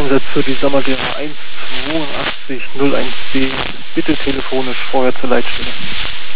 Einsatz für die Sommerserie 182 01B. Bitte telefonisch vorher zur Leitstelle.